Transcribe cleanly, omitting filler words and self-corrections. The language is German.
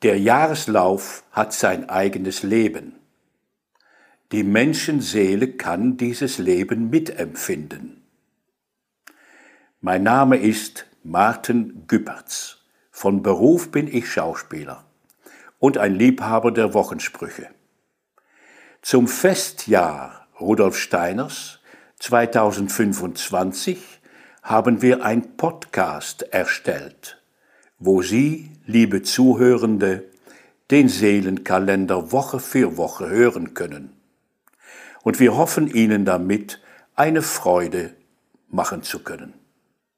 Der Jahreslauf hat sein eigenes Leben. Die Menschenseele kann dieses Leben mitempfinden. Mein Name ist Maarten Güpperts. Von Beruf bin ich Schauspieler und ein Liebhaber der Wochensprüche. Zum Festjahr Rudolf Steiners 2025 haben wir ein Podcast erstellt, wo Sie, liebe Zuhörende, den Seelenkalender Woche für Woche hören können. Und wir hoffen, Ihnen damit eine Freude machen zu können.